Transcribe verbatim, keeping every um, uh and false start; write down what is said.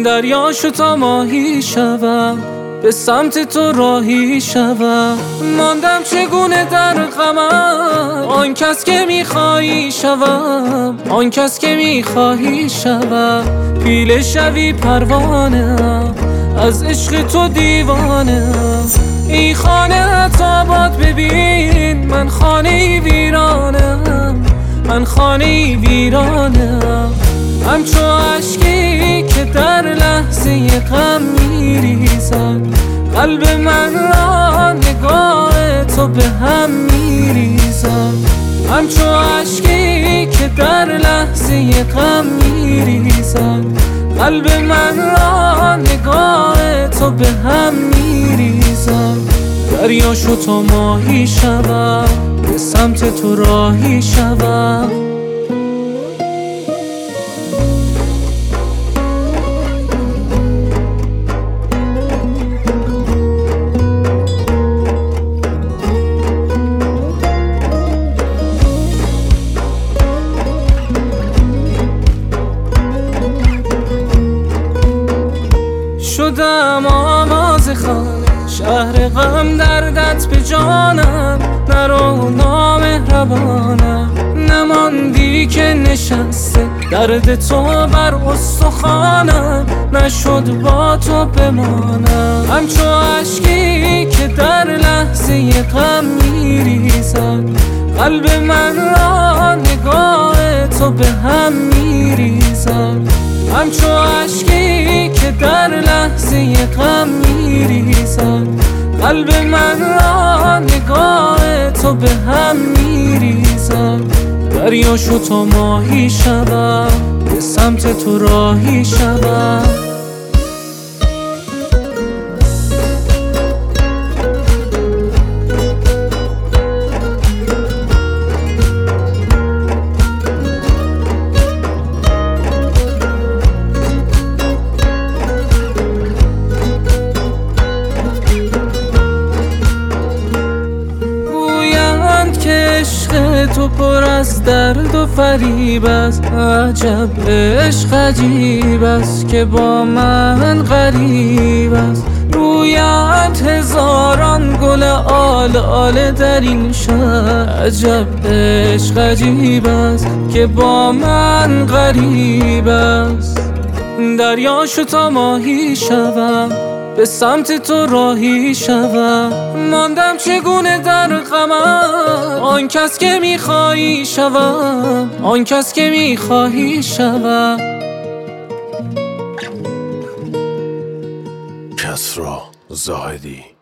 دریا شو تا ماهی شوم، به سمت تو راهی شوم. ماندم چگونه در غمم، آن کس که میخوایی شوم، آن کس که میخوایی شوم. پیله شوی پروانه‌ام، از عشق تو دیوانه‌ام. این خانه آباد ببین، من خانه ویرانم، من خانه ویرانم. همچو اشکی که در لحظه غم میریزد، قلب من را نگاه تو به هم میریزد. همچو اشکی که در لحظه غم میریزد، قلب من را نگاه تو به هم میریزد. دریا شو تا ماهی شوم، به سمت تو راهی شوم. شدم آواز خانه، شهر غم دردت به جانم. نرو نامهربانم، نماندی که نشسته درد تو بر استخوانم. نشد با تو بمانم، همچو اشکی که در لحظه غم میریزد، قلب من را نگاه تو به هم میریزد. همچو اشکی که در لحظه غم میریزد، قلب من را نگاه تو به هم میریزد. دریا شو تا ماهی شوم، به سمت تو راهی شوم. تو پر از درد و فریب است، عجب عشق عجیب است که با من غریب است. رویت هزاران گل آل آل در این شهر، عجب عشق عجیب است که با من غریب است. دریا شو تا ماهی شوم، به سمت تو راهی شوم. ماندم چگونه در غمم، آن کس که میخوایی شوم، آن کس که میخوایی شوم. کسری زاهدی.